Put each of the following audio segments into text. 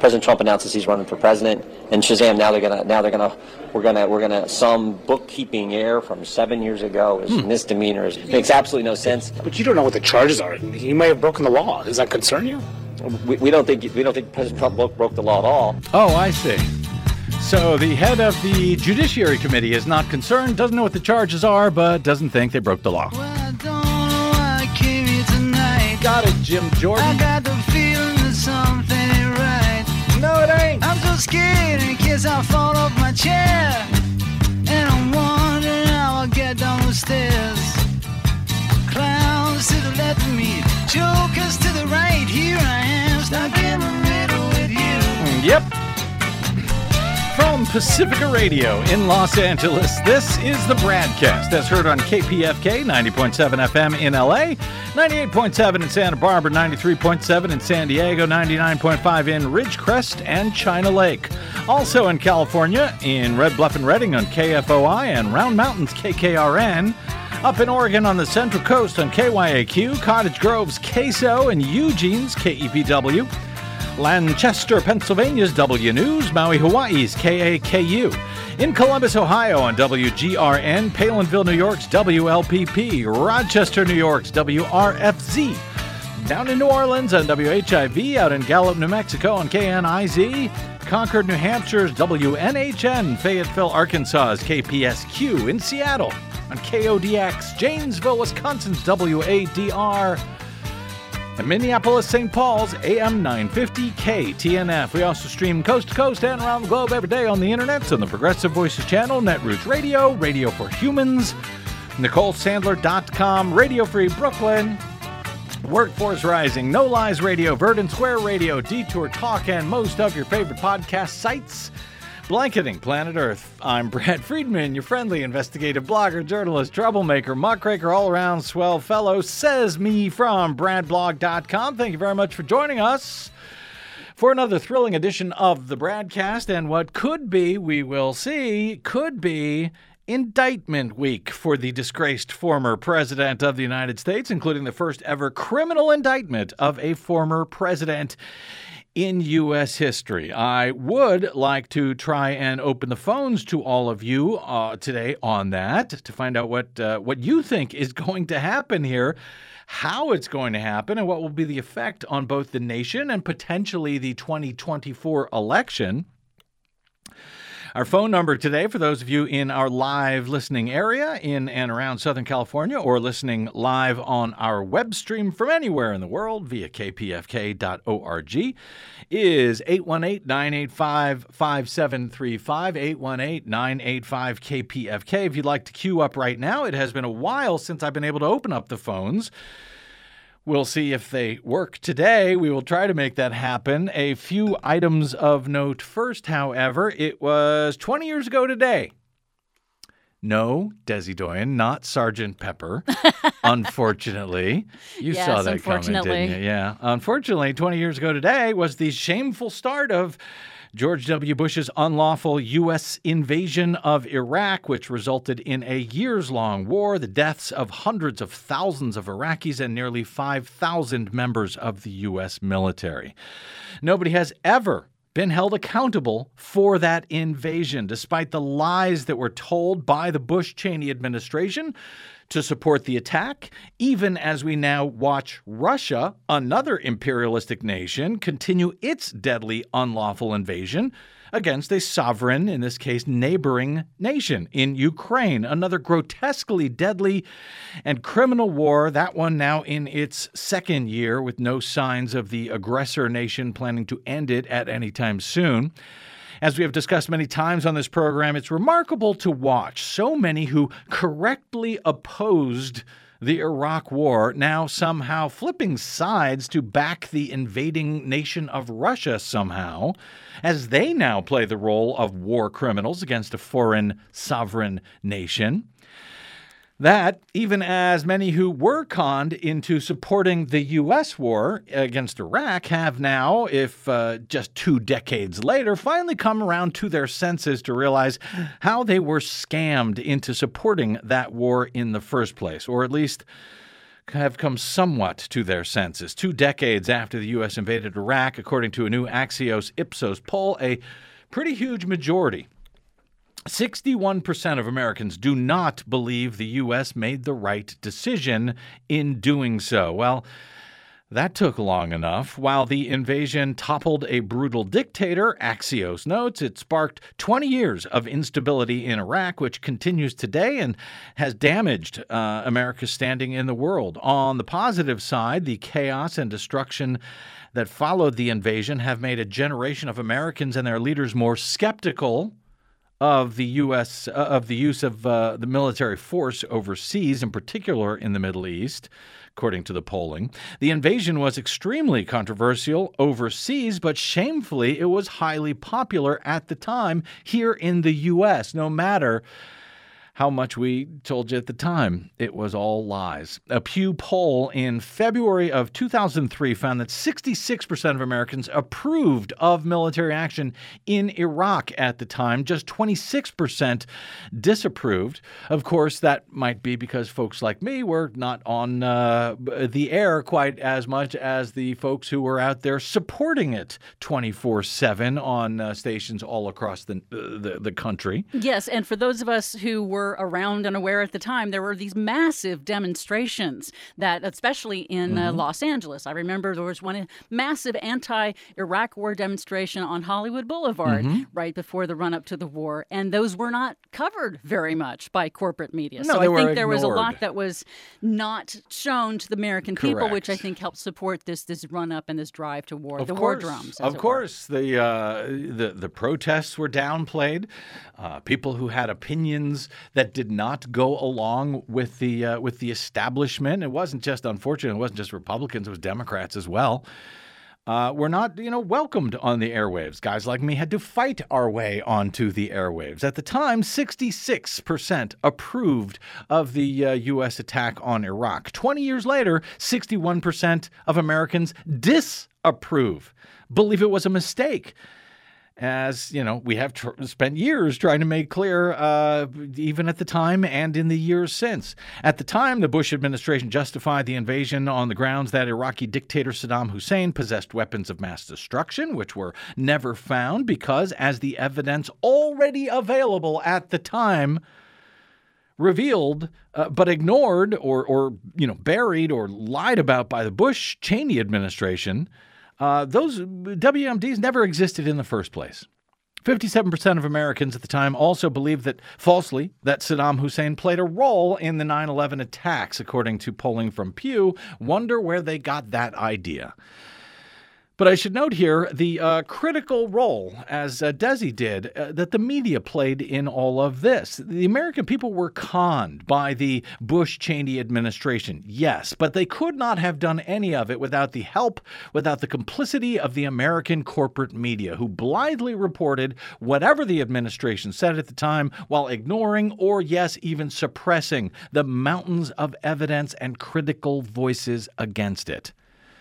President Trump announces he's running for president, and shazam! We're gonna some bookkeeping error from 7 years ago is misdemeanors. It makes absolutely no sense. But you don't know what the charges are. You may have broken the law. Does that concern you? We don't think President Trump broke the law at all. Oh, I see. So the head of the Judiciary Committee is not concerned, doesn't know what the charges are, but doesn't think they broke the law. Well, I don't know why I came here tonight. Got it, Jim Jordan. I got the feeling that something ain't right. No, it ain't. I'm so scared in case I fall off my chair. And I'm wondering how I'll get down the stairs. Clowns to the left of me, jokers to the right. Here I am, stuck in the middle with you. Yep. From Pacifica Radio in Los Angeles, this is the Bradcast, as heard on KPFK 90.7 FM in LA, 98.7 in Santa Barbara, 93.7 in San Diego, 99.5 in Ridgecrest and China Lake. Also in California, in Red Bluff and Redding on KFOI and Round Mountains KKRN. Up in Oregon on the Central Coast on KYAQ, Cottage Grove's KSO and Eugene's KEPW. Lancaster, Pennsylvania's W News, Maui, Hawaii's KAKU. In Columbus, Ohio on WGRN, Palinville, New York's WLPP, Rochester, New York's WRFZ. Down in New Orleans on WHIV, out in Gallup, New Mexico on KNIZ, Concord, New Hampshire's WNHN, Fayetteville, Arkansas's KPSQ, in Seattle on KODX, Janesville, Wisconsin's WADR, and Minneapolis, St. Paul's, AM 950 KTNF. We also stream coast to coast and around the globe every day on the internet on the Progressive Voices channel, Netroots Radio, Radio for Humans, NicoleSandler.com, Radio Free Brooklyn, Workforce Rising, No Lies Radio, Verdant Square Radio, Detour Talk, and most of your favorite podcast sites. Blanketing Planet Earth. I'm Brad Friedman, your friendly investigative blogger, journalist, troublemaker, muckraker, all-around swell fellow, says me from bradblog.com. Thank you very much for joining us for another thrilling edition of the Bradcast, and what could be, we will see, could be indictment week for the disgraced former president of the United States, including the first ever criminal indictment of a former president in U.S. history. I would like to try and open the phones to all of you today on that to find out what you think is going to happen here, how it's going to happen, and what will be the effect on both the nation and potentially the 2024 election. Our phone number today, for those of you in our live listening area in and around Southern California or listening live on our web stream from anywhere in the world via kpfk.org, is 818-985-5735, 818-985-KPFK. If you'd like to queue up right now, it has been a while since I've been able to open up the phones. We'll see if they work today. We will try to make that happen. A few items of note first, however. It was 20 years ago today. No, Desi Doyen, not Sergeant Pepper, unfortunately. You saw that coming, didn't you? Yeah. Unfortunately, 20 years ago today was the shameful start of George W. Bush's unlawful U.S. invasion of Iraq, which resulted in a years-long war, the deaths of hundreds of thousands of Iraqis and nearly 5,000 members of the U.S. military. Nobody has ever been held accountable for that invasion, despite the lies that were told by the Bush-Cheney administration to support the attack, even as we now watch Russia, another imperialistic nation, continue its deadly unlawful invasion against a sovereign, in this case, neighboring nation in Ukraine. Another grotesquely deadly and criminal war, that one now in its second year with no signs of the aggressor nation planning to end it at any time soon. As we have discussed many times on this program, it's remarkable to watch so many who correctly opposed the Iraq War now somehow flipping sides to back the invading nation of Russia somehow, as they now play the role of war criminals against a foreign sovereign nation. That, even as many who were conned into supporting the U.S. war against Iraq have now, if just 2 decades later, finally come around to their senses to realize how they were scammed into supporting that war in the first place, or at least have come somewhat to their senses. 2 decades after the U.S. invaded Iraq, according to a new Axios Ipsos poll, a pretty huge majority, 61% of Americans do not believe the U.S. made the right decision in doing so. Well, that took long enough. While the invasion toppled a brutal dictator, Axios notes, it sparked 20 years of instability in Iraq, which continues today and has damaged America's standing in the world. On the positive side, the chaos and destruction that followed the invasion have made a generation of Americans and their leaders more skeptical of the U.S. Of the use of the military force overseas, in particular in the Middle East, according to the polling. The invasion was extremely controversial overseas, but shamefully, it was highly popular at the time here in the U.S., no matter how much we told you at the time. It was all lies. A Pew poll in February of 2003 found that 66% of Americans approved of military action in Iraq at the time. Just 26% disapproved. Of course, that might be because folks like me were not on the air quite as much as the folks who were out there supporting it 24/7 on stations all across the country. Yes, and for those of us who were around and aware at the time, there were these massive demonstrations that, especially in Los Angeles, I remember there was one massive anti-Iraq war demonstration on Hollywood Boulevard right before the run-up to the war, and those were not covered very much by corporate media. No, so they I were think there was a ignored. lot that was not shown to the American people, Correct. which I think helped support this run-up and this drive to war, Of the course, war drums. Of course, the protests were downplayed. People who had opinions that did not go along with the establishment. It wasn't just, unfortunately, it wasn't just Republicans; it was Democrats as well. Were not, welcomed on the airwaves. Guys like me had to fight our way onto the airwaves. At the time, 66% approved of the U.S. attack on Iraq. 20 years later, 61% of Americans disapprove, believe it was a mistake. As, we have spent years trying to make clear, even at the time and in the years since. At the time, the Bush administration justified the invasion on the grounds that Iraqi dictator Saddam Hussein possessed weapons of mass destruction, which were never found because, as the evidence already available at the time revealed, but ignored or buried or lied about by the Bush-Cheney administration, those WMDs never existed in the first place. 57% of Americans at the time also believed falsely that Saddam Hussein played a role in the 9/11 attacks, according to polling from Pew. Wonder where they got that idea. But I should note here the critical role, as Desi did, that the media played in all of this. The American people were conned by the Bush-Cheney administration, yes, but they could not have done any of it without the help, without the complicity of the American corporate media, who blithely reported whatever the administration said at the time while ignoring or, yes, even suppressing the mountains of evidence and critical voices against it.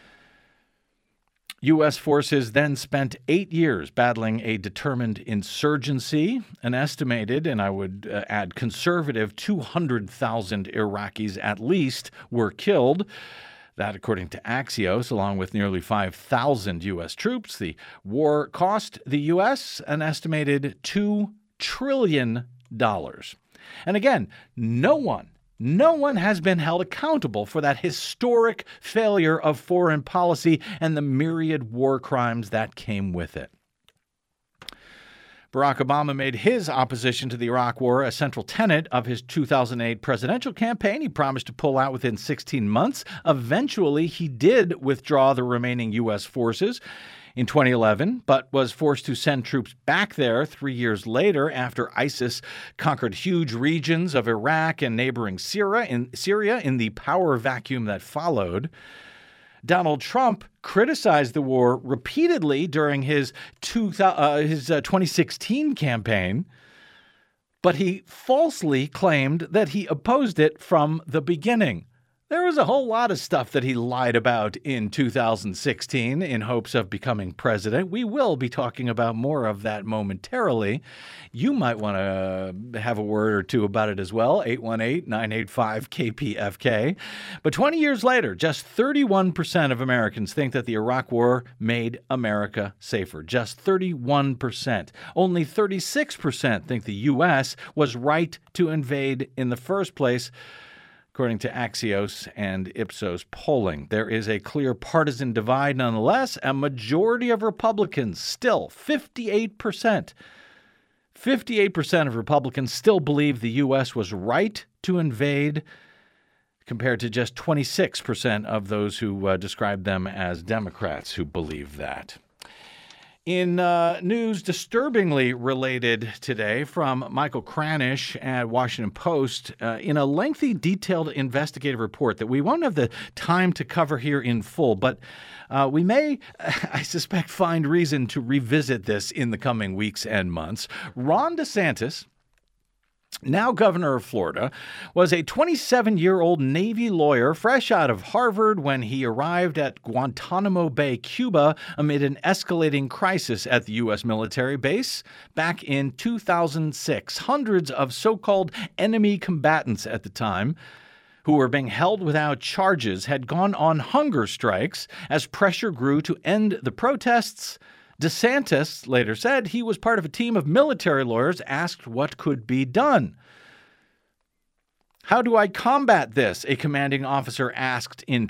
U.S. forces then spent 8 years battling a determined insurgency. An estimated, and I would add conservative, 200,000 Iraqis at least were killed. That, according to Axios, along with nearly 5,000 U.S. troops. The war cost the U.S. an estimated $2 trillion. And again, no one has been held accountable for that historic failure of foreign policy and the myriad war crimes that came with it. Barack Obama made his opposition to the Iraq War a central tenet of his 2008 presidential campaign. He promised to pull out within 16 months. Eventually, he did withdraw the remaining U.S. forces in 2011, but was forced to send troops back there 3 years later after ISIS conquered huge regions of Iraq and neighboring Syria in the power vacuum that followed. Donald Trump criticized the war repeatedly during his 2016 campaign, but he falsely claimed that he opposed it from the beginning. There was a whole lot of stuff that he lied about in 2016 in hopes of becoming president. We will be talking about more of that momentarily. You might want to have a word or two about it as well, 818-985-KPFK. But 20 years later, just 31% of Americans think that the Iraq War made America safer. Just 31%. Only 36% think the U.S. was right to invade in the first place, according to Axios and Ipsos polling. There is a clear partisan divide nonetheless. A majority of Republicans, still 58%, 58% of Republicans still believe the U.S. was right to invade, compared to just 26% of those who describe them as Democrats who believe that. In news disturbingly related today from Michael Kranish at Washington Post, in a lengthy, detailed investigative report that we won't have the time to cover here in full, but we may, I suspect, find reason to revisit this in the coming weeks and months. Ron DeSantis, now governor of Florida, was a 27-year-old Navy lawyer fresh out of Harvard when he arrived at Guantanamo Bay, Cuba, amid an escalating crisis at the U.S. military base back in 2006. Hundreds of so-called enemy combatants at the time, who were being held without charges, had gone on hunger strikes as pressure grew to end the protests. DeSantis later said he was part of a team of military lawyers asked what could be done. How do I combat this? A commanding officer asked in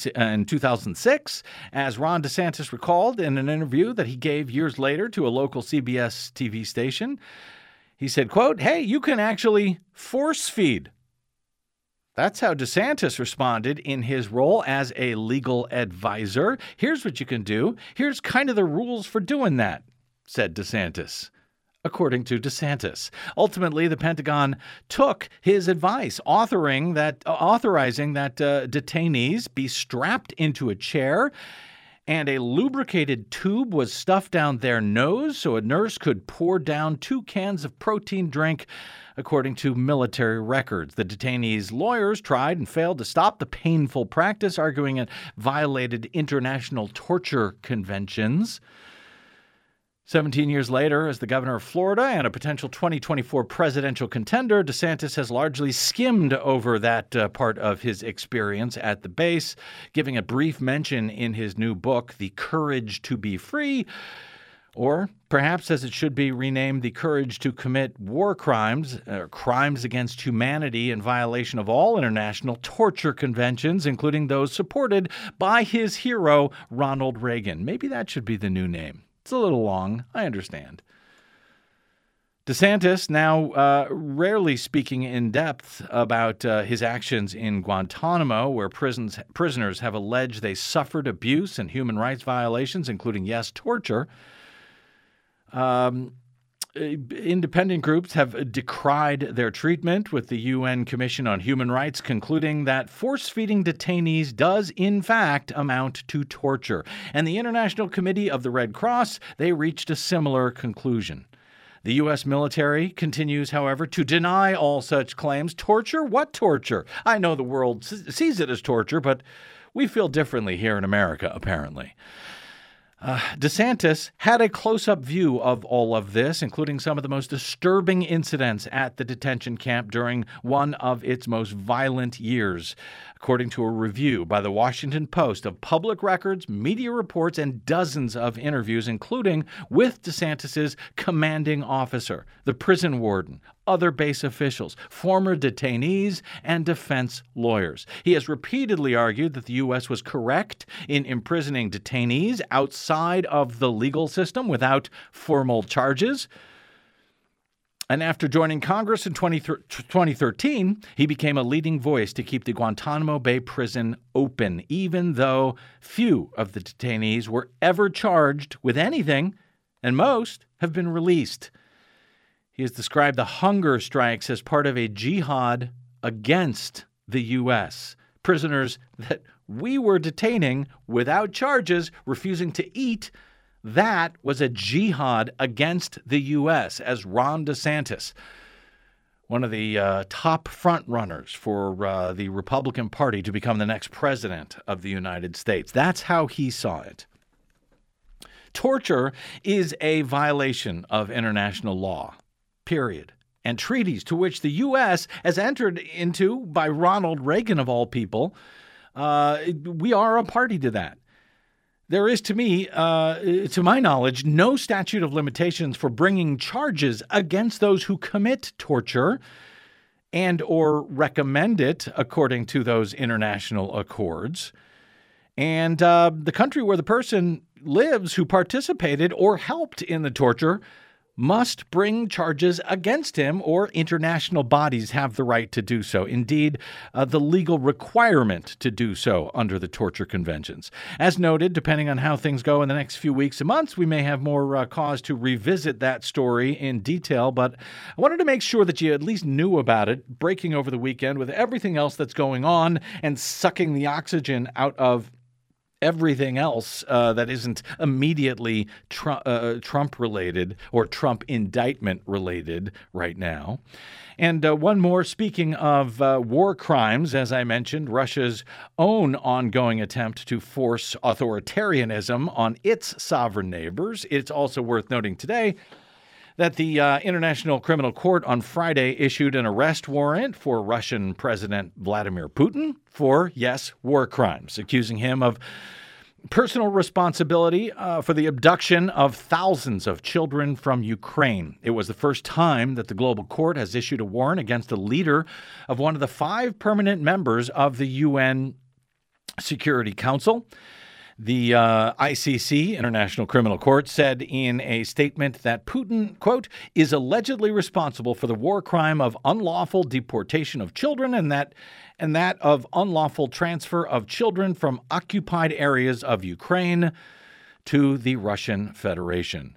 2006, as Ron DeSantis recalled in an interview that he gave years later to a local CBS TV station. He said, quote, "Hey, you can actually force feed." That's how DeSantis responded in his role as a legal advisor. Here's what you can do. Here's kind of the rules for doing that, said DeSantis. According to DeSantis, ultimately, the Pentagon took his advice, authorizing that detainees be strapped into a chair, and a lubricated tube was stuffed down their nose so a nurse could pour down 2 cans of protein drink, according to military records. The detainees' lawyers tried and failed to stop the painful practice, arguing it violated international torture conventions. 17 years later, as the governor of Florida and a potential 2024 presidential contender, DeSantis has largely skimmed over that part of his experience at the base, giving a brief mention in his new book, The Courage to Be Free, or perhaps as it should be renamed, The Courage to Commit War Crimes, or Crimes Against Humanity in violation of all international torture conventions, including those supported by his hero, Ronald Reagan. Maybe that should be the new name. It's a little long, I understand. DeSantis now rarely speaking in depth about his actions in Guantanamo, where prisoners have alleged they suffered abuse and human rights violations, including, yes, torture. Independent groups have decried their treatment, with the UN Commission on Human Rights concluding that force-feeding detainees does, in fact, amount to torture. And the International Committee of the Red Cross, they reached a similar conclusion. The U.S. military continues, however, to deny all such claims. Torture? What torture? I know the world sees it as torture, but we feel differently here in America, apparently. DeSantis had a close-up view of all of this, including some of the most disturbing incidents at the detention camp during one of its most violent years, according to a review by the Washington Post of public records, media reports, and dozens of interviews, including with DeSantis's commanding officer, the prison warden, other base officials, former detainees, and defense lawyers. He has repeatedly argued that the U.S. was correct in imprisoning detainees outside of the legal system without formal charges. And after joining Congress in 2013, he became a leading voice to keep the Guantanamo Bay prison open, even though few of the detainees were ever charged with anything, and most have been released. He has described the hunger strikes as part of a jihad against the U.S. Prisoners that we were detaining without charges, refusing to eat, that was a jihad against the U.S., as Ron DeSantis one of the top front runners for the Republican Party to become the next president of the United States. That's how he saw it. Torture is a violation of international law, period, and treaties to which the U.S. has entered into by Ronald Reagan, of all people. We are a party to that. There is, to my knowledge, no statute of limitations for bringing charges against those who commit torture and or recommend it according to those international accords. And the country where the person lives who participated or helped in the torture must bring charges against him, or international bodies have the right to do so. Indeed, the legal requirement to do so under the torture conventions. As noted, depending on how things go in the next few weeks and months, we may have more cause to revisit that story in detail, but I wanted to make sure that you at least knew about it, breaking over the weekend with everything else that's going on and sucking the oxygen out of everything else that isn't immediately Trump-related or Trump indictment-related right now. And one more, speaking of war crimes, as I mentioned, Russia's own ongoing attempt to force authoritarianism on its sovereign neighbors. It's also worth noting today that the International Criminal Court on Friday issued an arrest warrant for Russian President Vladimir Putin for, yes, war crimes, accusing him of personal responsibility for the abduction of thousands of children from Ukraine. It was the first time that the global court has issued a warrant against the leader of one of the 5 permanent members of the UN Security Council. The ICC, International Criminal Court, said in a statement that Putin, quote, is allegedly responsible for the war crime of unlawful deportation of children and that of unlawful transfer of children from occupied areas of Ukraine to the Russian Federation.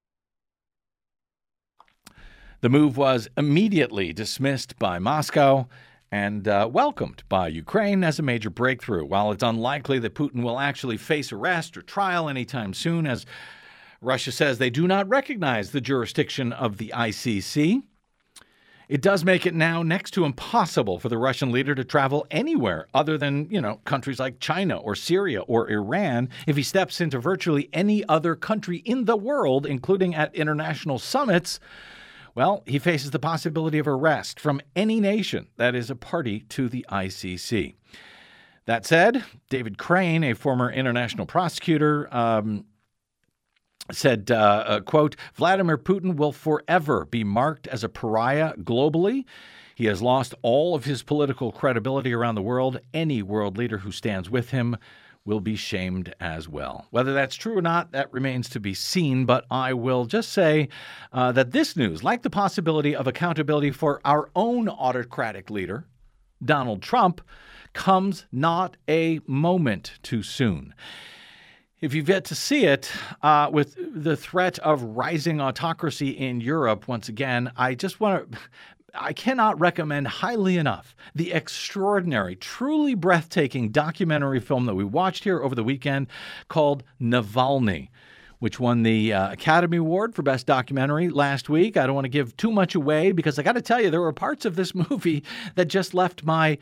The move was immediately dismissed by Moscow and welcomed by Ukraine as a major breakthrough. While it's unlikely that Putin will actually face arrest or trial anytime soon, as Russia says they do not recognize the jurisdiction of the ICC, it does make it now next to impossible for the Russian leader to travel anywhere other than, countries like China or Syria or Iran. If he steps into virtually any other country in the world, including at international summits, well, he faces the possibility of arrest from any nation that is a party to the ICC. That said, David Crane, a former international prosecutor, said, quote, Vladimir Putin will forever be marked as a pariah globally. He has lost all of his political credibility around the world. Any world leader who stands with him will be shamed as well. Whether that's true or not, that remains to be seen, but I will just say that this news, like the possibility of accountability for our own autocratic leader, Donald Trump, comes not a moment too soon. If you've yet to see it, with the threat of rising autocracy in Europe, once again, I cannot recommend highly enough the extraordinary, truly breathtaking documentary film that we watched here over the weekend called Navalny, which won the Academy Award for Best Documentary last week. I don't want to give too much away because I got to tell you, there were parts of this movie that just left my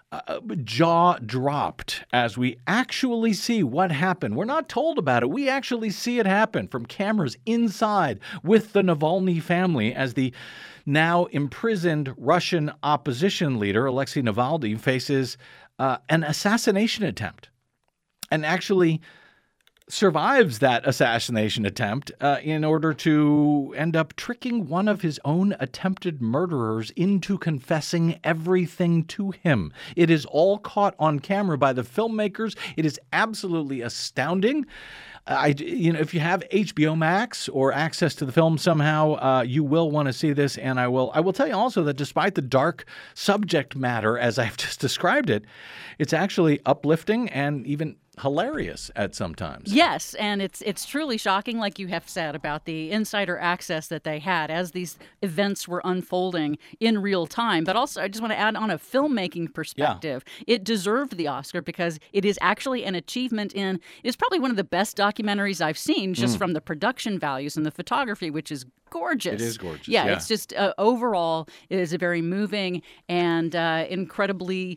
jaw dropped as we actually see what happened. We're not told about it. We actually see it happen from cameras inside with the Navalny family as the now imprisoned Russian opposition leader, Alexei Navalny, faces an assassination attempt and actually survives that assassination attempt in order to end up tricking one of his own attempted murderers into confessing everything to him. It is all caught on camera by the filmmakers. It is absolutely astounding. If you have HBO Max or access to the film somehow, you will want to see this. And I will tell you also that despite the dark subject matter, as I've just described it, it's actually uplifting and even hilarious at some times. Yes, and it's truly shocking, like you have said, about the insider access that they had as these events were unfolding in real time. But also, I just want to add on a filmmaking perspective, It deserved the Oscar because it is actually an achievement it's probably one of the best documentaries I've seen just from the production values and the photography, which is gorgeous. It is gorgeous, Yeah, yeah. it's just overall, it is a very moving and incredibly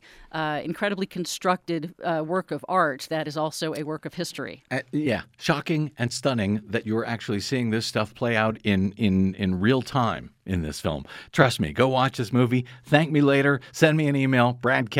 constructed work of art that is also a work of history. Yeah, shocking and stunning that you're actually seeing this stuff play out in real time in this film. Trust me, go watch this movie. Thank me later. Send me an email,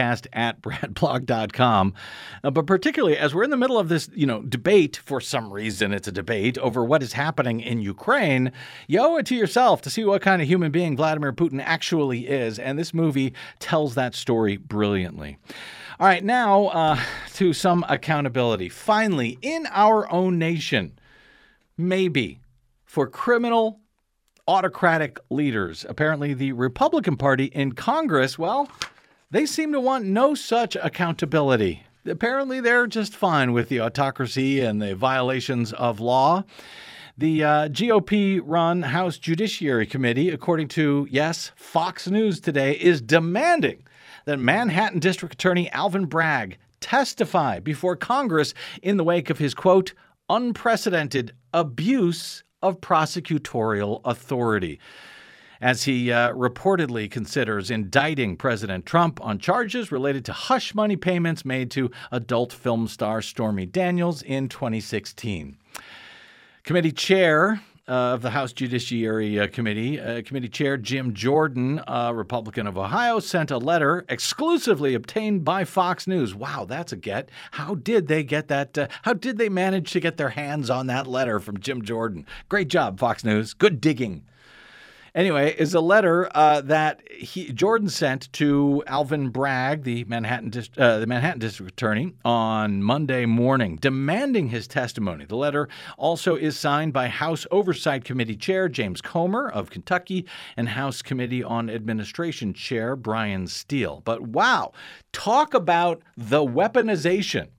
bradcast@bradblog.com. But particularly as we're in the middle of this, debate, for some reason it's a debate over what is happening in Ukraine, you owe it to yourself to see what kind of human being Vladimir Putin actually is. And this movie tells that story brilliantly. All right, now to some accountability. Finally, in our own nation, maybe for criminal autocratic leaders. Apparently, the Republican Party in Congress, well, they seem to want no such accountability. Apparently, they're just fine with the autocracy and the violations of law. The GOP-run House Judiciary Committee, according to, yes, Fox News today, is demanding that Manhattan District Attorney Alvin Bragg testify before Congress in the wake of his, quote, unprecedented abuse of prosecutorial authority, as he reportedly considers indicting President Trump on charges related to hush money payments made to adult film star Stormy Daniels in 2016. Committee chair of the House Judiciary Committee, Committee Chair Jim Jordan, a Republican of Ohio, sent a letter exclusively obtained by Fox News. Wow, that's a get. How did they get that? How did they manage to get their hands on that letter from Jim Jordan? Great job, Fox News. Good digging. Anyway, is a letter that Jordan sent to Alvin Bragg, the Manhattan District Attorney, on Monday morning, demanding his testimony. The letter also is signed by House Oversight Committee Chair James Comer of Kentucky and House Committee on Administration Chair Brian Steele. But wow, talk about the weaponization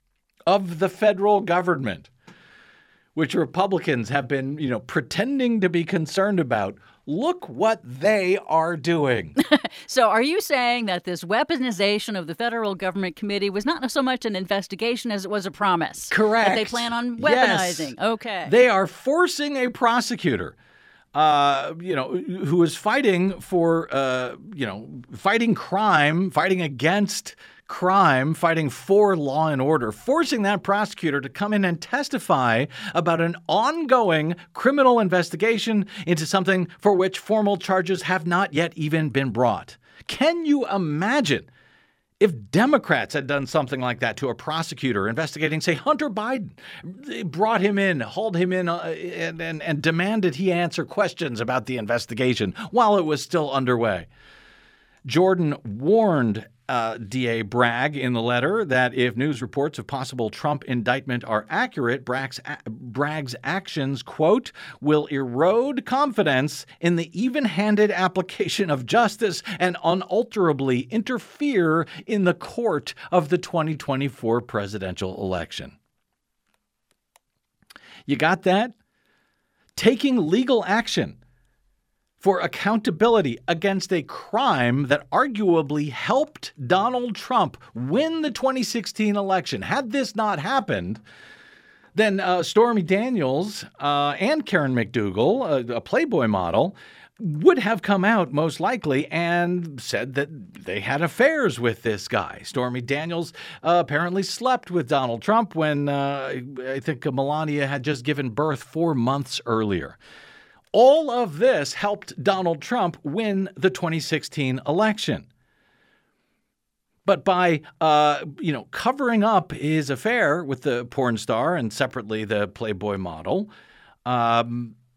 of the federal government, which Republicans have been, pretending to be concerned about. Look what they are doing. So are you saying that this weaponization of the federal government committee was not so much an investigation as it was a promise? Correct. That they plan on weaponizing? Yes. Okay. They are forcing a prosecutor, who is fighting for, fighting crime, fighting against crime, fighting for law and order, forcing that prosecutor to come in and testify about an ongoing criminal investigation into something for which formal charges have not yet even been brought. Can you imagine if Democrats had done something like that to a prosecutor investigating, say, Hunter Biden? They brought him in, hauled him in, and demanded he answer questions about the investigation while it was still underway. Jordan warned DA Bragg in the letter that if news reports of possible Trump indictment are accurate, Bragg's actions, quote, will erode confidence in the even-handed application of justice and unalterably interfere in the court of the 2024 presidential election. You got that? Taking legal action for accountability against a crime that arguably helped Donald Trump win the 2016 election. Had this not happened, then Stormy Daniels and Karen McDougal, a Playboy model, would have come out most likely and said that they had affairs with this guy. Stormy Daniels apparently slept with Donald Trump when I think Melania had just given birth 4 months earlier. All of this helped Donald Trump win the 2016 election. But by, covering up his affair with the porn star and separately the Playboy model, that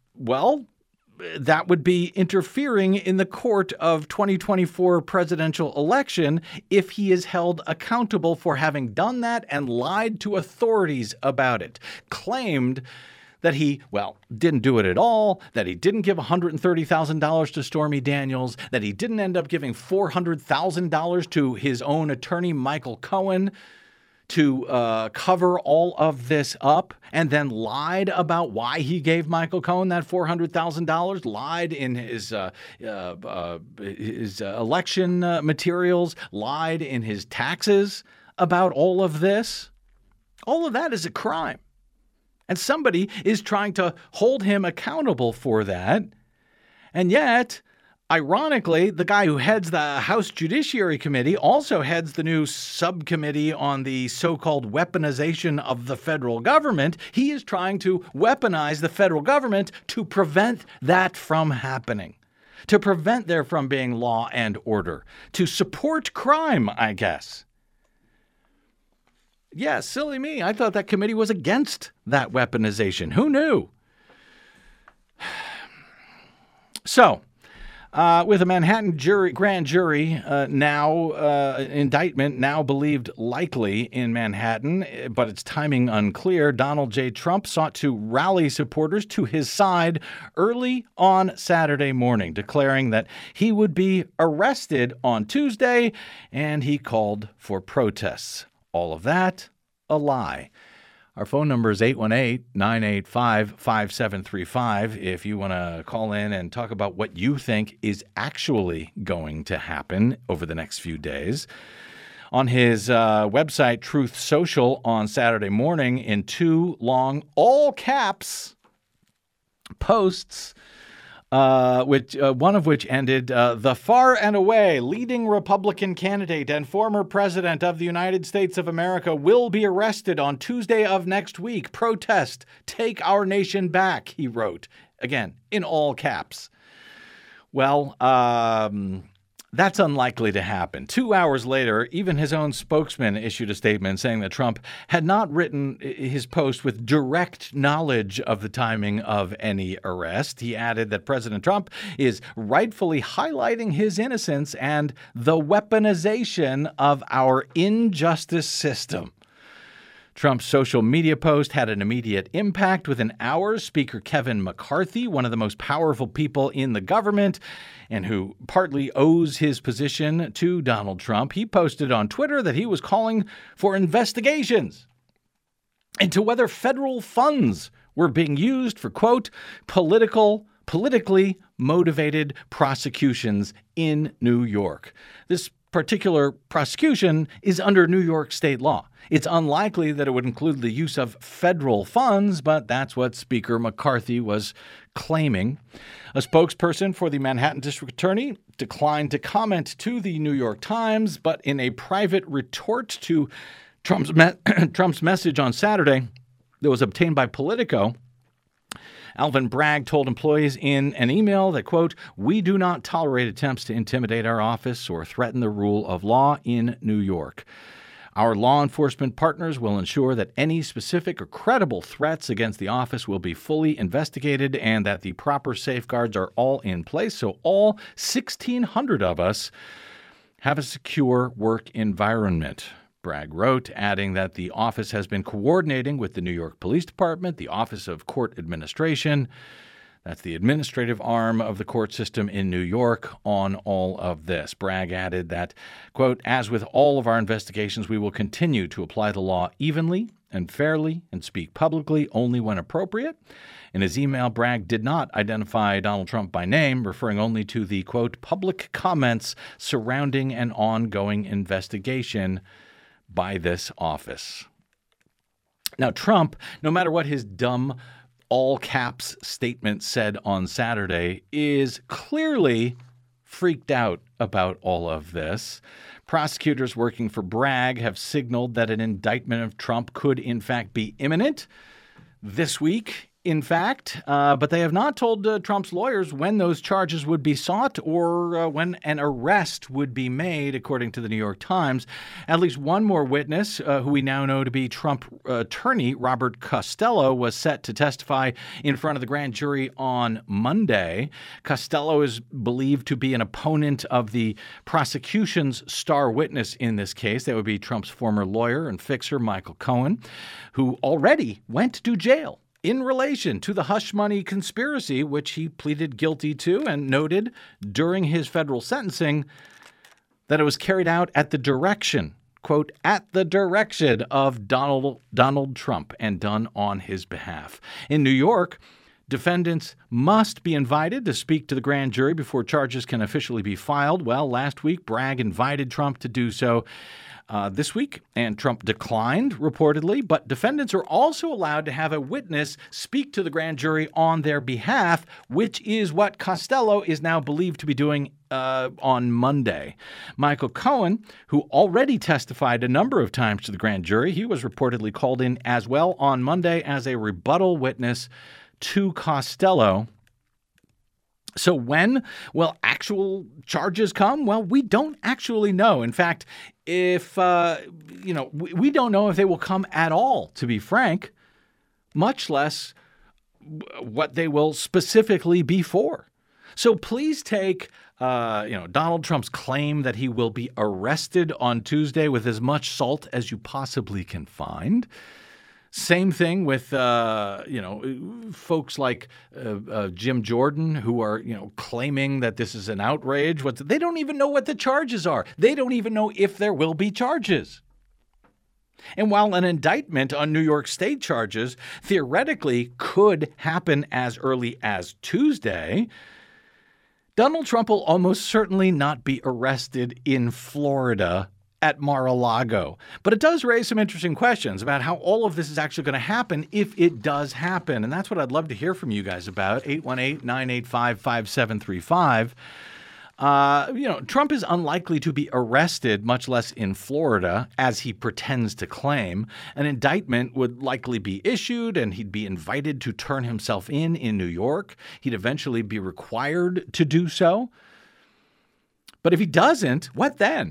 would be interfering in the court of 2024 presidential election if he is held accountable for having done that and lied to authorities about it, claimed that he, didn't do it at all, that he didn't give $130,000 to Stormy Daniels, that he didn't end up giving $400,000 to his own attorney, Michael Cohen, to cover all of this up, and then lied about why he gave Michael Cohen that $400,000, lied in his election materials, lied in his taxes about all of this. All of that is a crime. And somebody is trying to hold him accountable for that. And yet, ironically, the guy who heads the House Judiciary Committee also heads the new subcommittee on the so-called weaponization of the federal government. He is trying to weaponize the federal government to prevent that from happening, to prevent there from being law and order, to support crime, I guess. Yeah, silly me. I thought that committee was against that weaponization. Who knew? So, with a Manhattan grand jury indictment now believed likely in Manhattan, but its timing unclear, Donald J. Trump sought to rally supporters to his side early on Saturday morning, declaring that he would be arrested on Tuesday, and he called for protests. All of that, a lie. Our phone number is 818-985-5735 if you want to call in and talk about what you think is actually going to happen over the next few days. On his website, Truth Social, on Saturday morning, in 2 long, all caps posts, one of which ended, the far and away leading Republican candidate and former president of the United States of America will be arrested on Tuesday of next week. Protest, take our nation back, he wrote. Again, in all caps. Well, that's unlikely to happen. 2 hours later, even his own spokesman issued a statement saying that Trump had not written his post with direct knowledge of the timing of any arrest. He added that President Trump is rightfully highlighting his innocence and the weaponization of our injustice system. Trump's social media post had an immediate impact. Within hours, Speaker Kevin McCarthy, one of the most powerful people in the government and who partly owes his position to Donald Trump, he posted on Twitter that he was calling for investigations into whether federal funds were being used for, quote, politically motivated prosecutions in New York. This particular prosecution is under New York state law. It's unlikely that it would include the use of federal funds, but that's what Speaker McCarthy was claiming. A spokesperson for the Manhattan District Attorney declined to comment to the New York Times, but in a private retort to Trump's message on Saturday that was obtained by Politico, Alvin Bragg told employees in an email that, quote, "We do not tolerate attempts to intimidate our office or threaten the rule of law in New York. Our law enforcement partners will ensure that any specific or credible threats against the office will be fully investigated and that the proper safeguards are all in place so all 1,600 of us have a secure work environment." Bragg wrote, adding that the office has been coordinating with the New York Police Department, the Office of Court Administration, that's the administrative arm of the court system in New York, on all of this. Bragg added that, quote, "As with all of our investigations, we will continue to apply the law evenly and fairly and speak publicly only when appropriate." In his email, Bragg did not identify Donald Trump by name, referring only to the, quote, "public comments surrounding an ongoing investigation by this office." Now, Trump, no matter what his dumb all caps statement said on Saturday, is clearly freaked out about all of this. Prosecutors working for Bragg have signaled that an indictment of Trump could, in fact, be imminent this week. In fact, but they have not told Trump's lawyers when those charges would be sought or when an arrest would be made, according to the New York Times. At least one more witness, who we now know to be Trump attorney Robert Costello, was set to testify in front of the grand jury on Monday. Costello is believed to be an opponent of the prosecution's star witness in this case. That would be Trump's former lawyer and fixer, Michael Cohen, who already went to jail in relation to the hush money conspiracy, which he pleaded guilty to and noted during his federal sentencing that it was carried out at the direction, quote, "at the direction of Donald Trump and done on his behalf." In New York, Defendants must be invited to speak to the grand jury before charges can officially be filed. Well, last week, Bragg invited Trump to do so this week, and Trump declined, reportedly. But defendants are also allowed to have a witness speak to the grand jury on their behalf, which is what Costello is now believed to be doing on Monday. Michael Cohen, who already testified a number of times to the grand jury, he was reportedly called in as well on Monday as a rebuttal witness to Costello. So when will actual charges come? Well, we don't actually know. In fact, if, we don't know if they will come at all, to be frank, much less what they will specifically be for. So please take, Donald Trump's claim that he will be arrested on Tuesday with as much salt as you possibly can find. Same thing with, folks like Jim Jordan who are, claiming that this is an outrage. They don't even know what the charges are. They don't even know if there will be charges. And while an indictment on New York State charges theoretically could happen as early as Tuesday, Donald Trump will almost certainly not be arrested in Florida at Mar-a-Lago. But it does raise some interesting questions about how all of this is actually going to happen if it does happen. And that's what I'd love to hear from you guys about. 818-985-5735. Trump is unlikely to be arrested, much less in Florida, as he pretends to claim. An indictment would likely be issued, and he'd be invited to turn himself in New York. He'd eventually be required to do so. But if he doesn't, what then?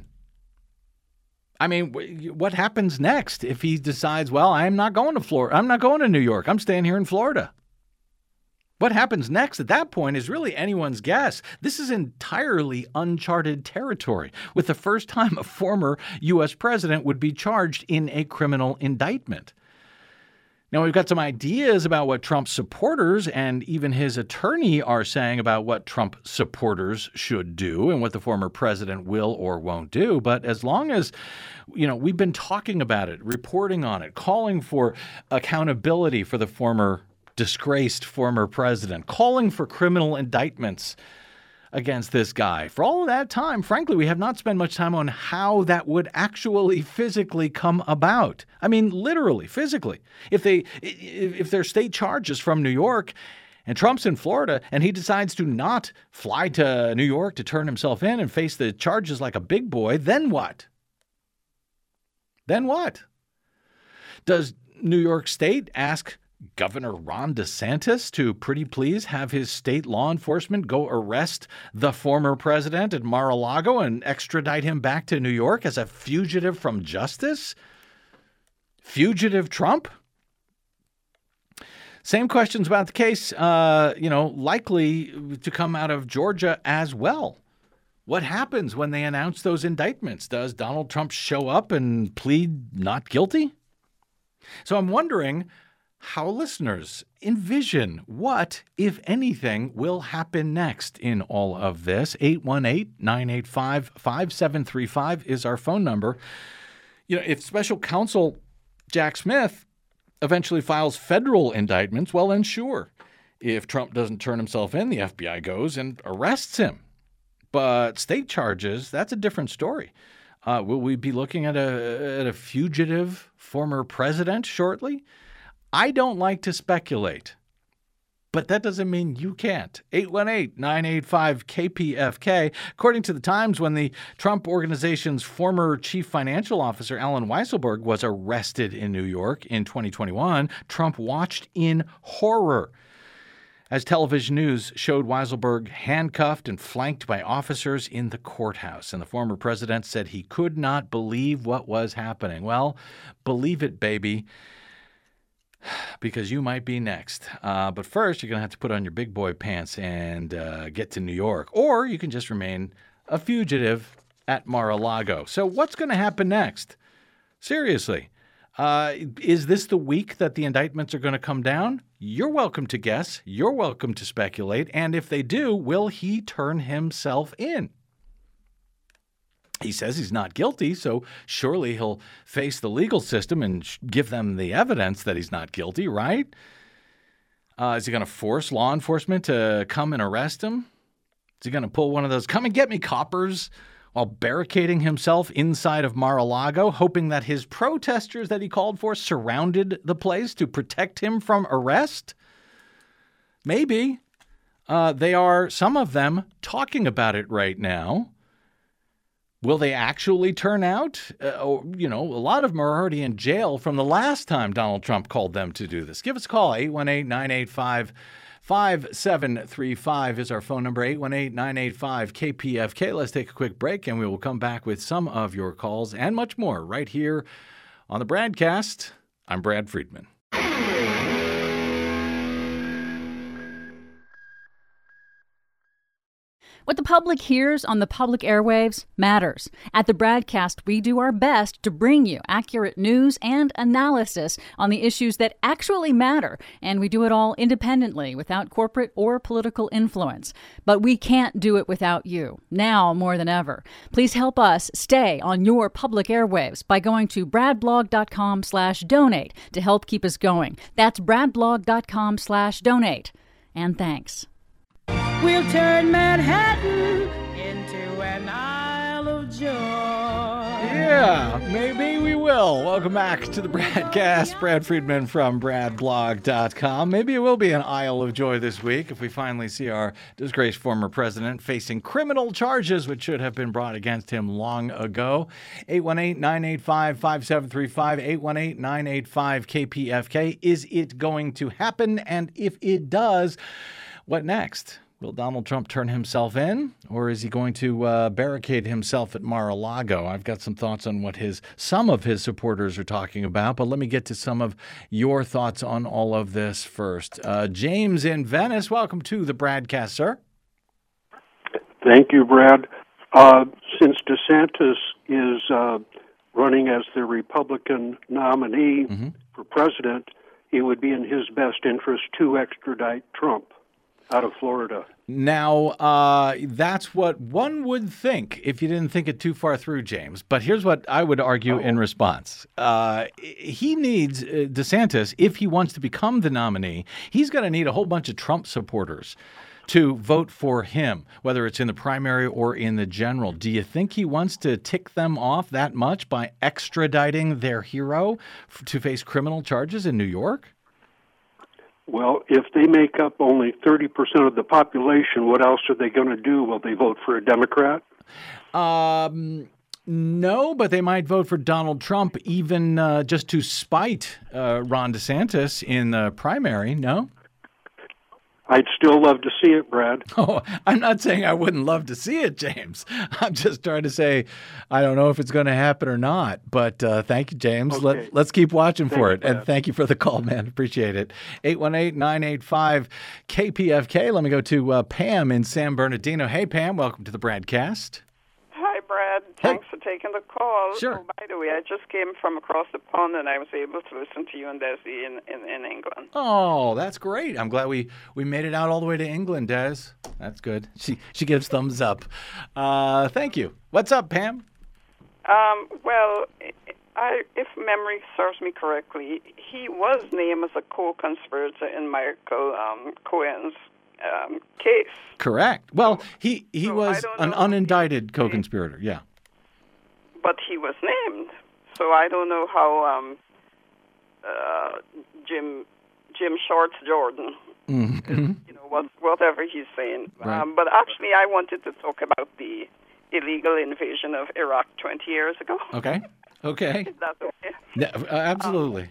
I mean, what happens next if he decides, well, I'm not going to Florida. I'm not going to New York. I'm staying here in Florida. What happens next at that point is really anyone's guess. This is entirely uncharted territory, with the first time a former U.S. president would be charged in a criminal indictment. Now, we've got some ideas about what Trump supporters and even his attorney are saying about what Trump supporters should do and what the former president will or won't do. But as long as, we've been talking about it, reporting on it, calling for accountability for the disgraced former president, calling for criminal indictments against this guy. For all of that time, frankly, we have not spent much time on how that would actually physically come about. I mean, literally, physically. If there's state charges from New York and Trump's in Florida and he decides to not fly to New York to turn himself in and face the charges like a big boy, then what? Then what? Does New York State ask Governor Ron DeSantis to pretty please have his state law enforcement go arrest the former president at Mar-a-Lago and extradite him back to New York as a fugitive from justice? Fugitive Trump? Same questions about the case, likely to come out of Georgia as well. What happens when they announce those indictments? Does Donald Trump show up and plead not guilty? So I'm wondering how listeners envision what, if anything, will happen next in all of this. 818-985-5735 is our phone number. If special counsel Jack Smith eventually files federal indictments, well, then sure. If Trump doesn't turn himself in, the FBI goes and arrests him. But state charges, that's a different story. Will we be looking at a fugitive former president shortly? I don't like to speculate, but that doesn't mean you can't. 818-985-KPFK. According to the Times, when the Trump Organization's former chief financial officer, Allen Weisselberg, was arrested in New York in 2021, Trump watched in horror as television news showed Weisselberg handcuffed and flanked by officers in the courthouse. And the former president said he could not believe what was happening. Well, believe it, baby, because you might be next. But first, you're going to have to put on your big boy pants and get to New York. Or you can just remain a fugitive at Mar-a-Lago. So what's going to happen next? Seriously. Is this the week that the indictments are going to come down? You're welcome to guess. You're welcome to speculate. And if they do, will he turn himself in? He says he's not guilty, so surely he'll face the legal system and give them the evidence that he's not guilty, right? Is he going to force law enforcement to come and arrest him? Is he going to pull one of those "come and get me" coppers while barricading himself inside of Mar-a-Lago, hoping that his protesters that he called for surrounded the place to protect him from arrest? Maybe. They are, some of them, talking about it right now. Will they actually turn out? A lot of them are already in jail from the last time Donald Trump called them to do this. Give us a call. 818-985-5735 is our phone number. 818-985-KPFK. Let's take a quick break, and we will come back with some of your calls and much more right here on the BradCast. I'm Brad Friedman. What the public hears on the public airwaves matters. At the BradCast, we do our best to bring you accurate news and analysis on the issues that actually matter, and we do it all independently, without corporate or political influence. But we can't do it without you, now more than ever. Please help us stay on your public airwaves by going to bradblog.com/donate to help keep us going. That's bradblog.com/donate. And thanks. We'll turn Manhattan into an Isle of Joy. Yeah, maybe we will. Welcome back to the BradCast. Brad Friedman from bradblog.com. Maybe it will be an Isle of Joy this week if we finally see our disgraced former president facing criminal charges which should have been brought against him long ago. 818-985-5735, 818-985-KPFK. Is it going to happen? And if it does, what next? Will Donald Trump turn himself in, or is he going to barricade himself at Mar-a-Lago? I've got some thoughts on what some of his supporters are talking about, but let me get to some of your thoughts on all of this first. James in Venice, welcome to the BradCast, sir. Thank you, Brad. Since DeSantis is running as the Republican nominee for president, it would be in his best interest to extradite Trump out of Florida. Now, that's what one would think if you didn't think it too far through, James. But here's what I would argue in response. He needs DeSantis, if he wants to become the nominee, he's going to need a whole bunch of Trump supporters to vote for him, whether it's in the primary or in the general. Do you think he wants to tick them off that much by extraditing their hero to face criminal charges in New York? Well, if they make up only 30% of the population, what else are they going to do? Will they vote for a Democrat? No, but they might vote for Donald Trump even just to spite Ron DeSantis in the primary, no? I'd still love to see it, Brad. Oh, I'm not saying I wouldn't love to see it, James. I'm just trying to say I don't know if it's going to happen or not. But thank you, James. Okay. Let's keep watching for it. Brad. And thank you for the call, man. Appreciate it. 818-985-KPFK. Let me go to Pam in San Bernardino. Hey, Pam. Welcome to the BradCast. Hi, Brad. Thanks for taking the call. Sure. Oh, by the way, I just came from across the pond, and I was able to listen to you and Desi in England. Oh, that's great. I'm glad we made it out all the way to England, Des. That's good. She gives thumbs up. Thank you. What's up, Pam? Well, if memory serves me correctly, he was named as a co-conspirator in Michael Cohen's case. Correct. Well, he So was I don't an know. unindicted co-conspirator, yeah. But he was named, so I don't know how Jim Shorts Jordan, whatever he's saying. Right. But actually, I wanted to talk about the illegal invasion of Iraq 20 years ago. Okay. Is that okay? Yeah, absolutely.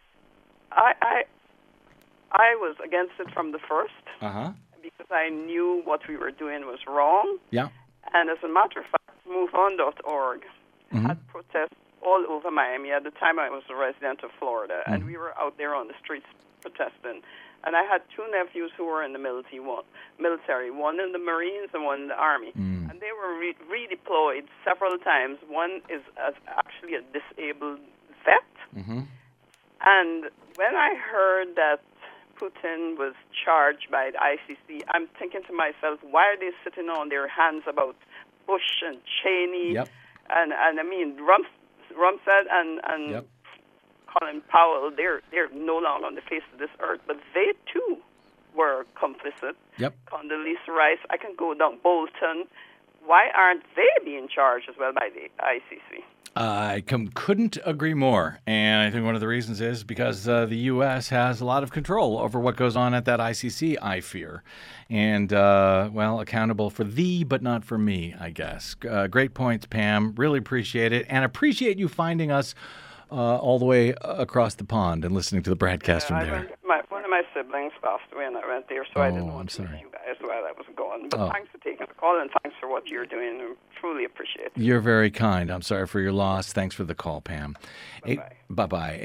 I was against it from the first because I knew what we were doing was wrong. Yeah. And as a matter of fact, MoveOn.org had protests all over Miami. At the time, I was a resident of Florida, and we were out there on the streets protesting. And I had two nephews who were in the military, one in the Marines and one in the Army. And they were redeployed several times. One is actually a disabled vet. And when I heard that Putin was charged by the ICC, I'm thinking to myself, why are they sitting on their hands about Bush and Cheney? Yep. And I mean, Rumsfeld and Colin Powell, they're no longer on the face of this earth, but they too were complicit. Yep. Condoleezza Rice, I can go down Bolton. Why aren't they being charged as well by the ICC? I couldn't agree more. And I think one of the reasons is because the U.S. has a lot of control over what goes on at that ICC, I fear. And, accountable for thee, but not for me, I guess. Great points, Pam. Really appreciate it. And appreciate you finding us all the way across the pond and listening to the broadcast from there. One of my siblings passed away, and I went there, so I didn't know I'm what to sorry. you guys while I was gone. But thanks for taking the call, and thanks for what you're doing. I truly appreciate it. You're very kind. I'm sorry for your loss. Thanks for the call, Pam. Bye-bye.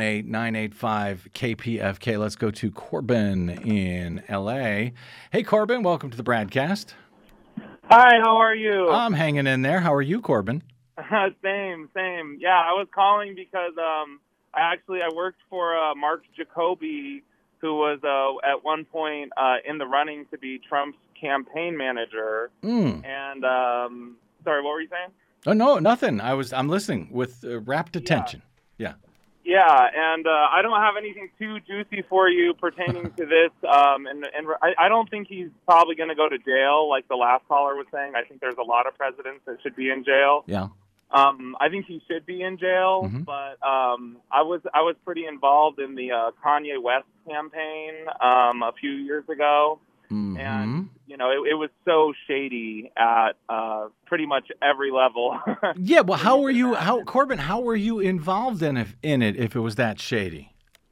818-985-KPFK. Let's go to Corbin in L.A. Hey, Corbin, welcome to the broadcast. Hi, how are you? I'm hanging in there. How are you, Corbin? Same. Yeah, I was calling because I worked for Mark Jacoby, who was at one point in the running to be Trump's campaign manager. And sorry, what were you saying? Oh no, nothing. I'm listening with rapt attention. Yeah. Yeah, and I don't have anything too juicy for you pertaining to this. And I don't think he's probably going to go to jail, like the last caller was saying. I think there's a lot of presidents that should be in jail. Yeah. I think he should be in jail, but I was pretty involved in the Kanye West campaign a few years ago, and it was so shady at pretty much every level. Yeah, well, Corbin? How were you involved in it if it was that shady?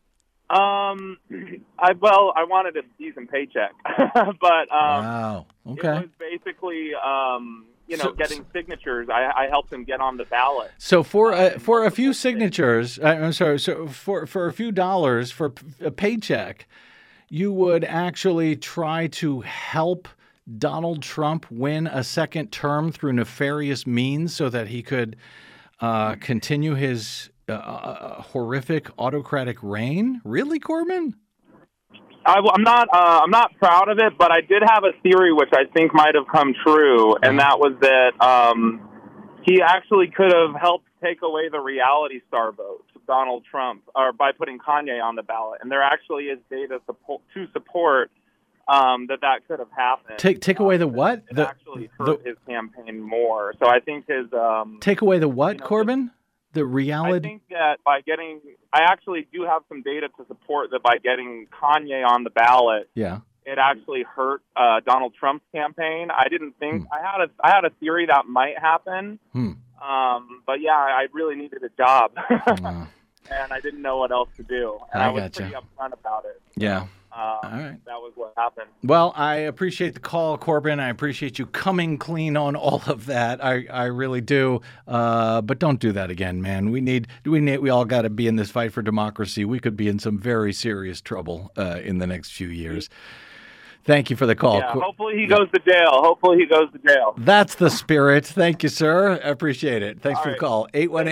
I wanted a decent paycheck, but wow, okay. It was basically. Getting signatures. I helped him get on the ballot. So for a few signatures, I'm sorry. So for a few dollars for a paycheck, you would actually try to help Donald Trump win a second term through nefarious means, so that he could continue his horrific autocratic reign. Really, Corbin? I'm not proud of it, but I did have a theory which I think might have come true, and that was that he actually could have helped take away the reality star vote, Donald Trump, or by putting Kanye on the ballot. And there actually is data to support that could have happened. Take away the what? It actually hurt his campaign more. So I think his take away the what, Corbin? The reality. I think that I actually do have some data to support that by getting Kanye on the ballot, it actually hurt Donald Trump's campaign. I didn't think I had a theory that might happen, but yeah, I really needed a job, and I didn't know what else to do, and I was pretty upfront about it. Yeah. All right. That was what happened. Well, I appreciate the call, Corbin. I appreciate you coming clean on all of that. I really do. But don't do that again, man. We all got to be in this fight for democracy. We could be in some very serious trouble in the next few years. Thank you for the call. Yeah, hopefully he goes to jail. That's the spirit. Thank you, sir. I appreciate it. Thanks for the call.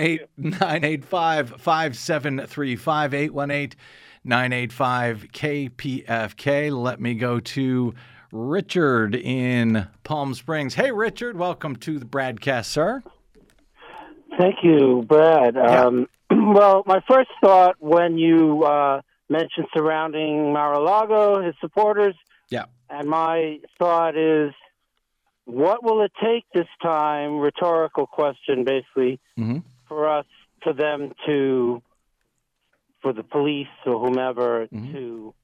818-985-5735. 818-985-KPFK. Let me go to Richard in Palm Springs. Hey, Richard. Welcome to the broadcast, sir. Thank you, Brad. Well, my first thought when you mentioned surrounding Mar-a-Lago, his supporters, and my thought is, what will it take this time, rhetorical question basically, for the police or whomever to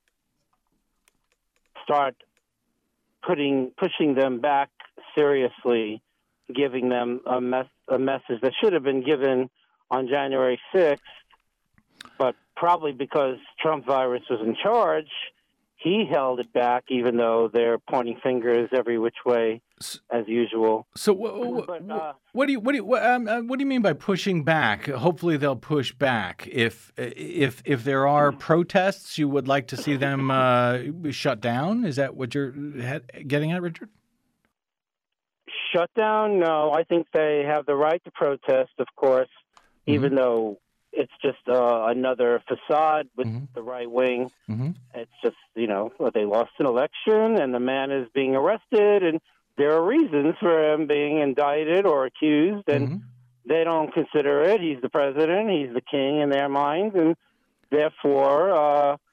start pushing them back seriously, giving them a message that should have been given on January 6th, but probably because Trump virus was in charge, he held it back, even though they're pointing fingers every which way as usual. So, what do you mean by pushing back? Hopefully, they'll push back. If there are protests, you would like to see them shut down. Is that what you're getting at, Richard? Shut down? No, I think they have the right to protest, of course, even though it's just another facade with the right wing. It's just, they lost an election and the man is being arrested, and there are reasons for him being indicted or accused, and they don't consider it. He's the president. He's the king in their minds, and therefore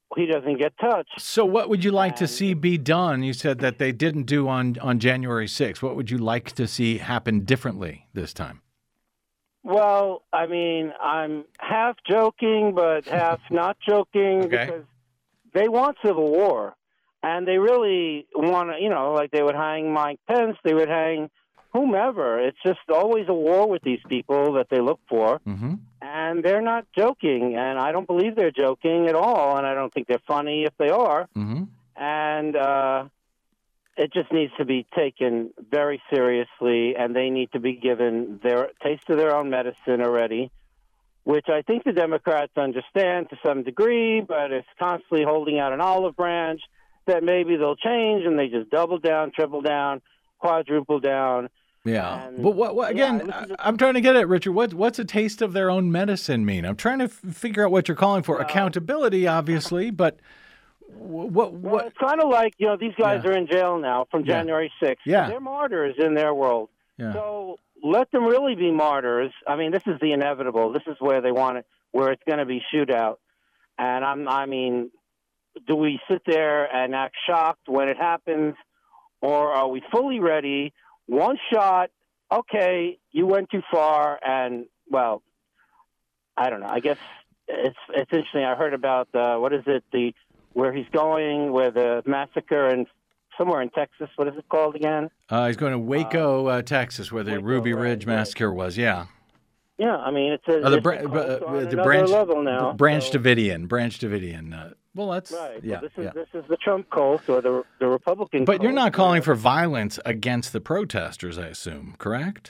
he doesn't get touched. So what would you like to see be done? You said that they didn't do on January 6th. What would you like to see happen differently this time? Well, I mean, I'm half joking, but half not joking because they want civil war. And they really want to, like they would hang Mike Pence, they would hang whomever. It's just always a war with these people that they look for. Mm-hmm. And they're not joking, and I don't believe they're joking at all, and I don't think they're funny if they are. Mm-hmm. And it just needs to be taken very seriously, and they need to be given their taste of their own medicine already, which I think the Democrats understand to some degree, but it's constantly holding out an olive branch that maybe they'll change, and they just double down, triple down, quadruple down. Yeah. But what again, I'm trying to get at, Richard, what's a taste of their own medicine mean? I'm trying to figure out what you're calling for. Accountability, obviously, but what? Well, it's kind of like, these guys are in jail now from January 6th. Yeah. They're martyrs in their world. Yeah. So let them really be martyrs. I mean, this is the inevitable. This is where they want it, where it's going to be shootout. And I mean, do we sit there and act shocked when it happens, or are we fully ready? One shot, okay, you went too far, and, well, I don't know. I guess it's interesting. I heard about, where he's going, where the massacre in somewhere in Texas. What is it called again? He's going to Waco, Texas, where the Ruby Ridge massacre was, yeah. Yeah, I mean, it's the Branch level now. Branch Davidian. Well, that's right. Yeah, well, this is the Trump cult or the Republican. But cult. You're not calling for violence against the protesters, I assume, correct?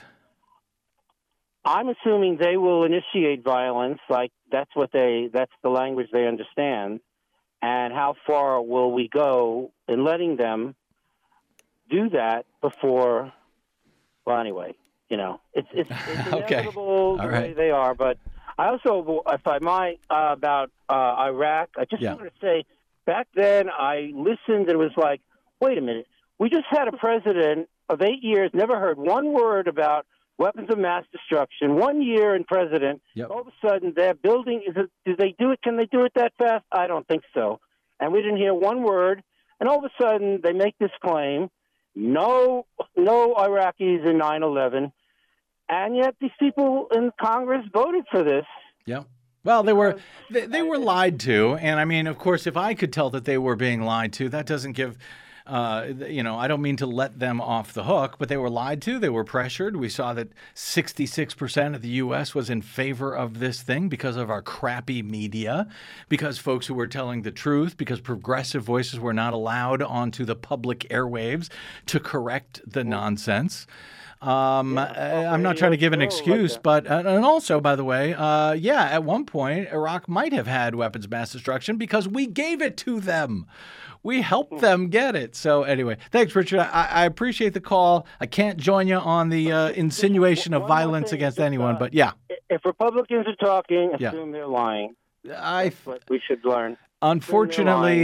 I'm assuming they will initiate violence. Like that's the language they understand. And how far will we go in letting them do that before? Well, anyway, it's inevitable the way they are. But I also, if I might, about Iraq, I just wanted to say, back then I listened and it was like, wait a minute, we just had a president of 8 years, never heard one word about weapons of mass destruction. 1 year in president, all of a sudden they're building. Do they do it? Can they do it that fast? I don't think so. And we didn't hear one word. And all of a sudden they make this claim, no Iraqis in 9/11. And yet these people in Congress voted for this. Yeah. Well, they were lied to. And I mean, of course, if I could tell that they were being lied to, that doesn't give, I don't mean to let them off the hook, but they were lied to. They were pressured. We saw that 66% of the U.S. was in favor of this thing because of our crappy media, because folks who were telling the truth, because progressive voices were not allowed onto the public airwaves to correct the nonsense. I'm not trying to give an excuse, but and also, by the way, at one point, Iraq might have had weapons of mass destruction because we gave it to them. We helped them get it. So anyway, thanks, Richard. I appreciate the call. I can't join you on the insinuation of violence against anyone, but yeah. If Republicans are talking, assume they're lying. That's what we should learn. Unfortunately,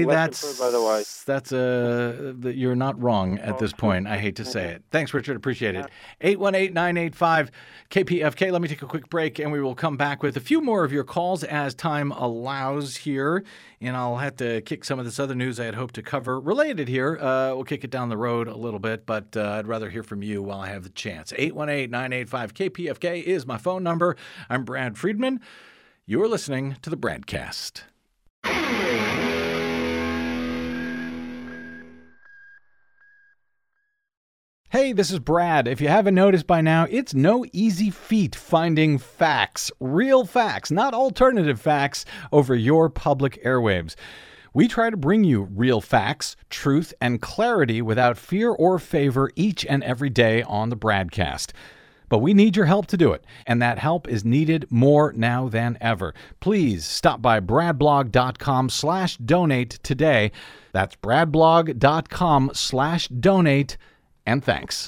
you're not wrong at this point. I hate to say it. Thanks, Richard. Appreciate it. 818-985-KPFK. Let me take a quick break, and we will come back with a few more of your calls as time allows here. And I'll have to kick some of this other news I had hoped to cover related here. We'll kick it down the road a little bit, but I'd rather hear from you while I have the chance. 818-985-KPFK is my phone number. I'm Brad Friedman. You're listening to the Bradcast. Hey, this is Brad. If you haven't noticed by now, it's no easy feat finding facts, real facts, not alternative facts, over your public airwaves. We try to bring you real facts, truth, and clarity without fear or favor each and every day on the Bradcast. But we need your help to do it, and that help is needed more now than ever. Please stop by bradblog.com/donate today. That's bradblog.com/donate, and thanks.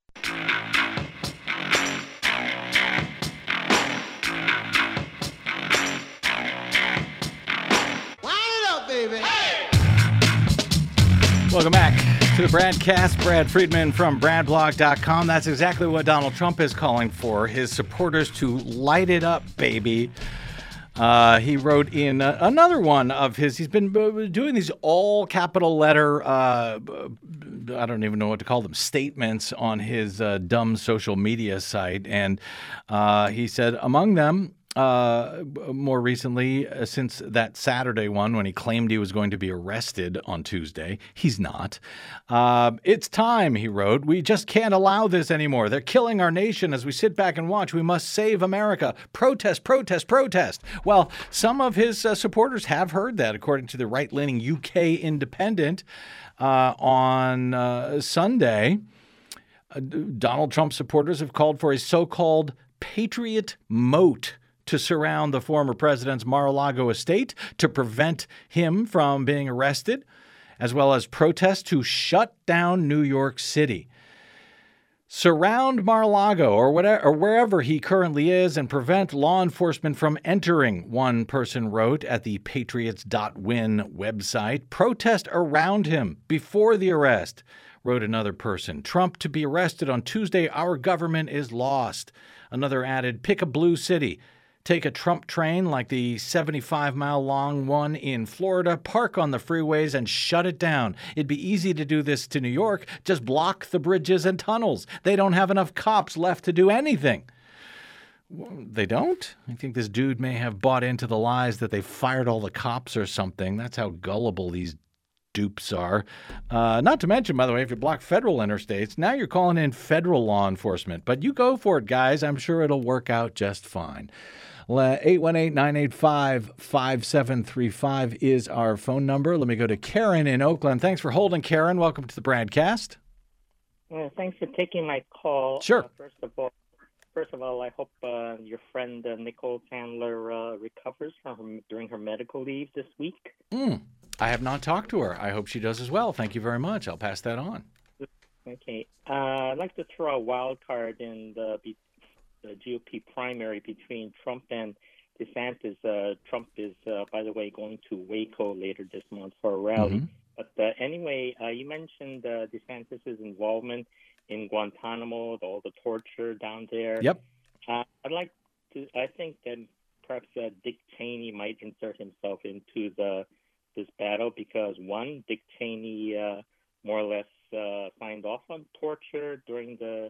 Welcome back to the Bradcast. Brad Friedman from bradblog.com. That's exactly what Donald Trump is calling for his supporters to light it up, baby. He wrote in another one of his. He's been doing these all capital letter. I don't even know what to call them. Statements on his dumb social media site, and he said among them. More recently, since that Saturday one when he claimed he was going to be arrested on Tuesday, he's not. It's time, he wrote. We just can't allow this anymore. They're killing our nation as we sit back and watch. We must save America. Protest, protest, protest. Well, some of his supporters have heard that, according to the right-leaning UK Independent on Sunday. Donald Trump supporters have called for a so-called Patriot Moat to surround the former president's Mar-a-Lago estate to prevent him from being arrested, as well as protests to shut down New York City. Surround Mar-a-Lago or wherever he currently is and prevent law enforcement from entering, one person wrote at the patriots.win website. Protest around him before the arrest, wrote another person. Trump to be arrested on Tuesday. Our government is lost. Another added, pick a blue city. Take a Trump train like the 75-mile-long one in Florida, park on the freeways, and shut it down. It'd be easy to do this to New York. Just block the bridges and tunnels. They don't have enough cops left to do anything. They don't? I think this dude may have bought into the lies that they fired all the cops or something. That's how gullible these dupes are. Not to mention, by the way, if you block federal interstates, now you're calling in federal law enforcement. But you go for it, guys. I'm sure it'll work out just fine. 818-985-5735 is our phone number. Let me go to Karen in Oakland. Thanks for holding, Karen. Welcome to the Bradcast. Well, thanks for taking my call. Sure. First of all, I hope your friend Nicole Chandler recovers during her medical leave this week. I have not talked to her. I hope she does as well. Thank you very much. I'll pass that on. Okay. I'd like to throw a wild card in the GOP primary between Trump and DeSantis. Trump is, by the way, going to Waco later this month for a rally. Mm-hmm. But anyway, you mentioned DeSantis' involvement in Guantanamo, all the torture down there. Yep. I think that perhaps Dick Cheney might insert himself into this battle because, one, Dick Cheney more or less signed off on torture during the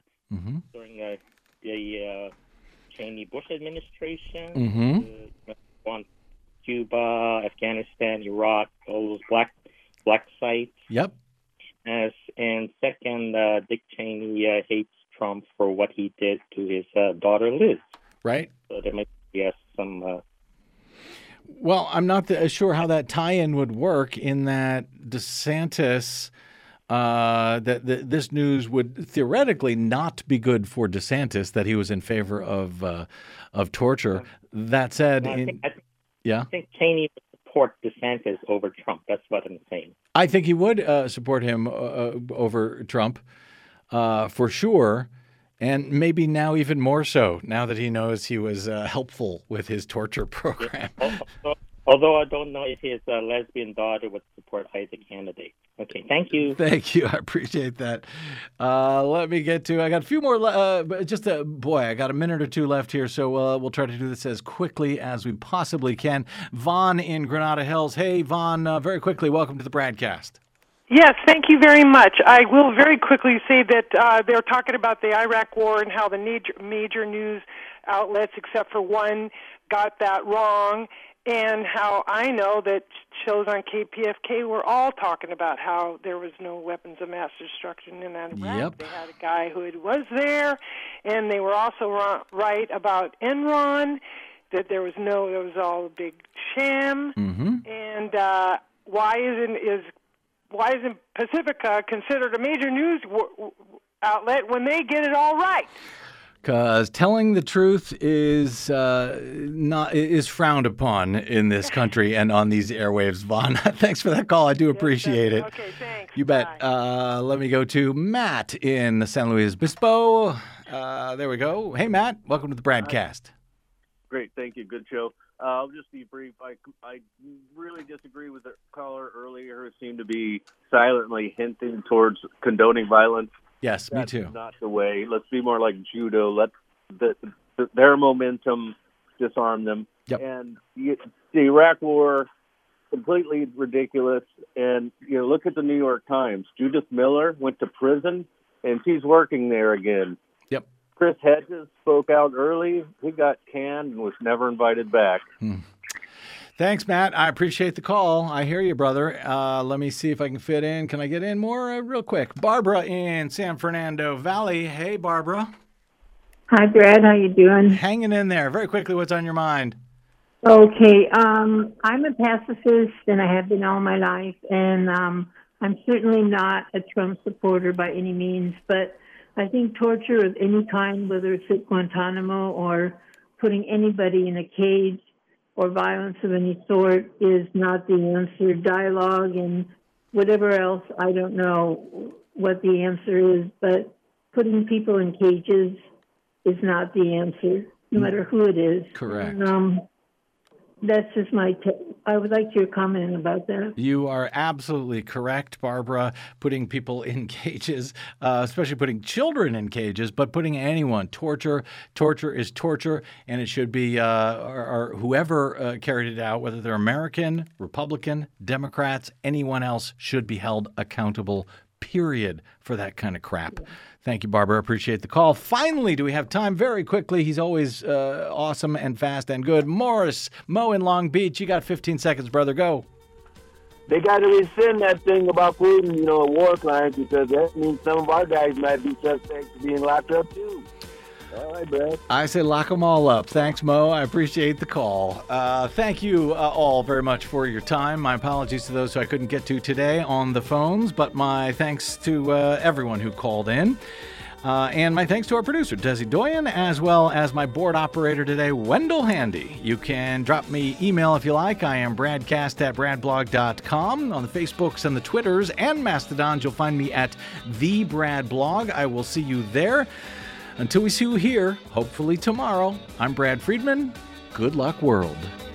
Cheney-Bush administration, on Cuba, Afghanistan, Iraq, all those black sites. Yep. And second, Dick Cheney hates Trump for what he did to his daughter Liz. Right. So there might be some. Well, I'm not sure how that tie-in would work in that DeSantis. This news would theoretically not be good for DeSantis, that he was in favor of torture. That said, I think Cheney would support DeSantis over Trump. That's what I'm saying. I think he would support him over Trump for sure, and maybe now even more so, now that he knows he was helpful with his torture program. Although I don't know if his lesbian daughter would support either candidate. Okay, thank you. Thank you. I appreciate that. Let me get to, I got a few more, I got a minute or two left here, so we'll try to do this as quickly as we possibly can. Vaughn in Granada Hills. Hey, Vaughn, very quickly, welcome to the Bradcast. Yes, thank you very much. I will very quickly say that they're talking about the Iraq war and how the major news outlets, except for one, got that wrong. And how I know that shows on KPFK were all talking about how there was no weapons of mass destruction in Iraq. Yep. They had a guy who was there, and they were also right about Enron, that there was all a big sham. Mm-hmm. And why isn't Pacifica considered a major news outlet when they get it all right? Because telling the truth is frowned upon in this country and on these airwaves, Vaughn. Thanks for that call. I do appreciate it. Okay, thanks. You bet. Let me go to Matt in San Luis Obispo. There we go. Hey, Matt. Welcome to the Bradcast. Great. Thank you. Good show. I'll just be brief. I really disagree with the caller earlier who seemed to be silently hinting towards condoning violence. Yes, me too. That's not the way. Let's be more like judo. Let their momentum disarm them. Yep. And the Iraq War, completely ridiculous. And look at the New York Times. Judith Miller went to prison, and she's working there again. Yep. Chris Hedges spoke out early. He got canned and was never invited back. Thanks, Matt. I appreciate the call. I hear you, brother. Let me see if I can fit in. Can I get in more real quick? Barbara in San Fernando Valley. Hey, Barbara. Hi, Brad. How you doing? Hanging in there. Very quickly, what's on your mind? Okay. I'm a pacifist, and I have been all my life. And I'm certainly not a Trump supporter by any means. But I think torture of any kind, whether it's at Guantanamo or putting anybody in a cage or violence of any sort, is not the answer. Dialogue and whatever else, I don't know what the answer is, but putting people in cages is not the answer, no matter who it is. Correct. And, that's just I would like your comment about that. You are absolutely correct, Barbara. Putting people in cages, especially putting children in cages, but putting anyone. Torture is torture, and it should be or whoever carried it out, whether they're American, Republican, Democrats, anyone else should be held accountable, period, for that kind of crap. Thank you, Barbara. Appreciate the call. Finally, do we have time? Very quickly. He's always awesome and fast and good. Mo in Long Beach. You got 15 seconds, brother. Go. They got to rescind that thing about Putin, a war crime, because that means some of our guys might be suspects of being locked up, too. All right, Brad. I say lock them all up. Thanks, Mo. I appreciate the call. Thank you all very much for your time. My apologies to those who I couldn't get to today on the phones, but my thanks to everyone who called in. And my thanks to our producer, Desi Doyen, as well as my board operator today, Wendell Handy. You can drop me email if you like. I am bradcast@bradblog.com. On the Facebooks and the Twitters and Mastodons, you'll find me at The Brad Blog. I will see you there. Until we see you here, hopefully tomorrow, I'm Brad Friedman. Good luck, world.